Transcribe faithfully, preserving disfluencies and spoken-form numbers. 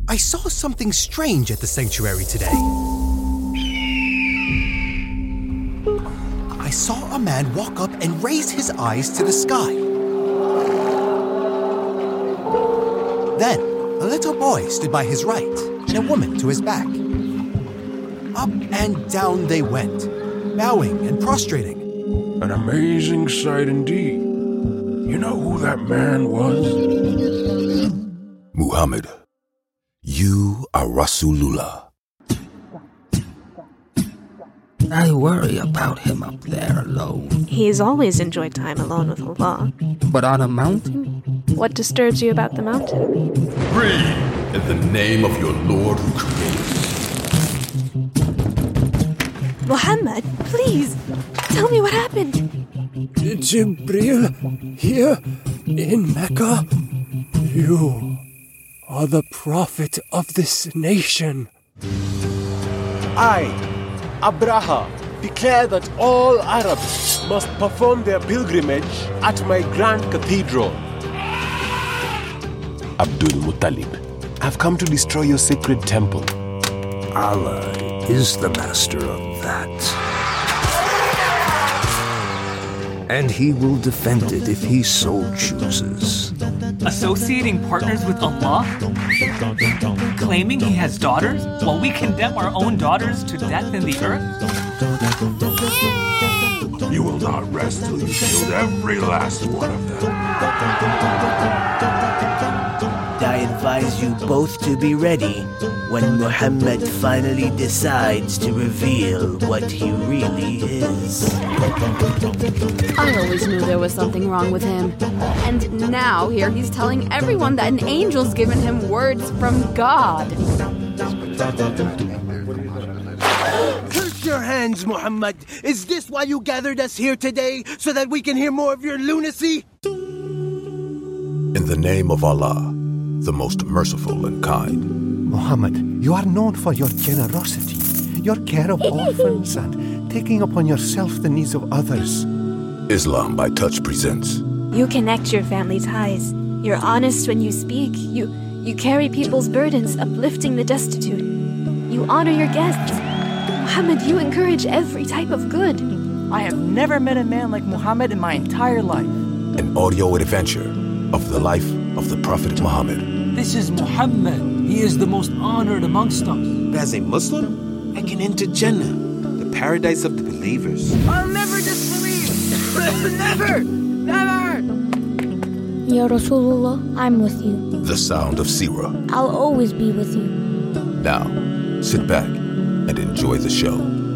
I saw something strange at the sanctuary today. I saw a man walk up and raise his eyes to the sky. Then, a little boy stood by his right and a woman to his back. Up and down they went, bowing and prostrating. An amazing sight indeed. You know who that man was? Muhammad, you are Rasulullah. I worry about him up there alone. He's always enjoyed time alone with Allah. But on a mountain? What disturbs you about the mountain? Free in the name of your Lord who created us. Muhammad, please, tell me what happened. Jibreel, here in Mecca, you are the prophet of this nation. I, Abraha, declare that all Arabs must perform their pilgrimage at my grand cathedral. Abdul Muttalib, I've come to destroy your sacred temple. Allah is the master of that. And he will defend it if he so chooses. Associating partners with Allah? Claiming he has daughters while we condemn our own daughters to death in the earth? You will not rest till you killed every last one of them. I advise you both to be ready when Muhammad finally decides to reveal what he really is. I always knew there was something wrong with him. And now here he's telling everyone that an angel's given him words from God. Curse your hands, Muhammad! Is this why you gathered us here today, so that we can hear more of your lunacy? in the name of Allah, the most merciful and kind. Muhammad, you are known for your generosity, your care of orphans, and taking upon yourself the needs of others. Islam by Touch presents. You connect your family ties. You're honest when you speak. You you carry people's burdens, uplifting the destitute. You honor your guests. Muhammad, you encourage every type of good. I have never met a man like Muhammad in my entire life. An audio adventure of the life of the Prophet Muhammad. This is Muhammad. He is the most honored amongst us. As a Muslim, I can enter Jannah, the paradise of the believers. I'll never disbelieve! Never! Never! Ya Rasulullah, I'm with you. The sound of Sirah. I'll always be with you. Now, sit back and enjoy the show.